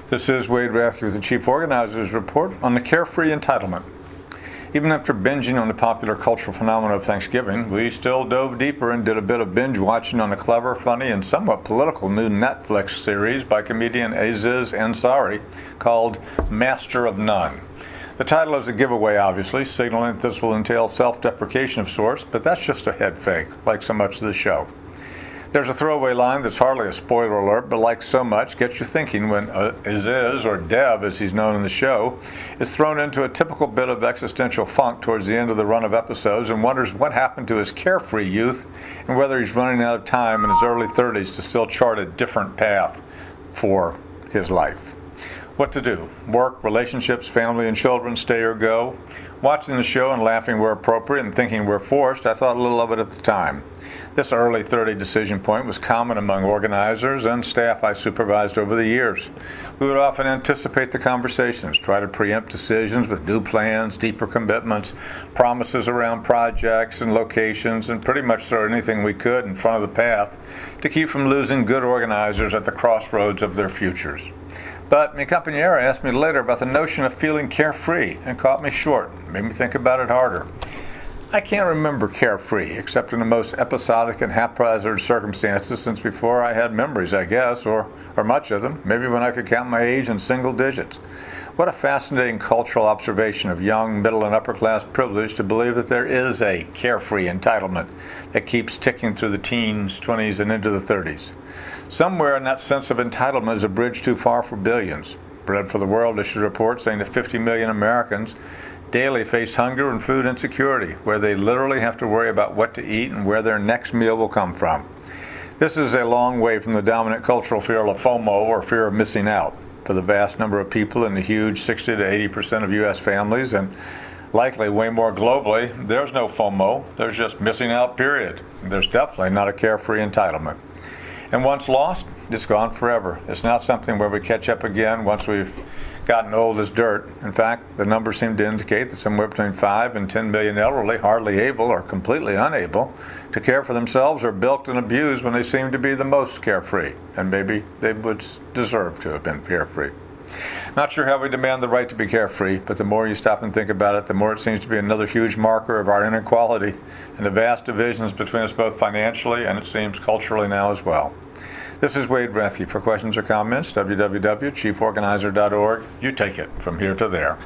This is Wade Rathke with the Chief Organizer's Report on the Carefree Entitlement. Even after binging on the popular cultural phenomenon of Thanksgiving, we still dove deeper and did a bit of binge watching on the clever, funny, and somewhat political new Netflix series by comedian Aziz Ansari called Master of None. The title is a giveaway, obviously, signaling that this will entail self-deprecation of sorts, but that's just a head fake, like so much of the show. There's a throwaway line that's hardly a spoiler alert, but like so much, gets you thinking when Aziz, or Dev as he's known in the show, is thrown into a typical bit of existential funk towards the end of the run of episodes and wonders what happened to his carefree youth and whether he's running out of time in his early 30s to still chart a different path for his life. What to do? Work, relationships, family and children, stay or go? Watching the show and laughing where appropriate and thinking where forced, I thought a little of it at the time. This early 30 decision point was common among organizers and staff I supervised over the years. We would often anticipate the conversations, try to preempt decisions with new plans, deeper commitments, promises around projects and locations, and pretty much throw anything we could in front of the path to keep from losing good organizers at the crossroads of their futures. But mi compañera asked me later about the notion of feeling carefree and caught me short, made me think about it harder. I can't remember carefree, except in the most episodic and haphazard circumstances since before I had memories, I guess, or much of them, maybe when I could count my age in single digits. What a fascinating cultural observation of young, middle, and upper-class privilege to believe that there is a carefree entitlement that keeps ticking through the teens, 20s, and into the 30s. Somewhere in that sense of entitlement is a bridge too far for billions. Bread for the World issued a report saying that 50 million Americans daily face hunger and food insecurity, where they literally have to worry about what to eat and where their next meal will come from. This is a long way from the dominant cultural fear of FOMO, or fear of missing out. For the vast number of people in the huge 60 to 80% of U.S. families, and likely way more globally, there's no FOMO. There's just missing out, period. There's definitely not a carefree entitlement. And once lost, it's gone forever. It's not something where we catch up again once we've gotten old as dirt. In fact, the numbers seem to indicate that somewhere between 5 and 10 million elderly hardly able or completely unable to care for themselves are bilked and abused when they seem to be the most carefree. And maybe they would deserve to have been carefree. Not sure how we demand the right to be carefree, but the more you stop and think about it, the more it seems to be another huge marker of our inequality and the vast divisions between us both financially and it seems culturally now as well. This is Wade Rathke. For questions or comments, www.chieforganizer.org. You take it from here to there.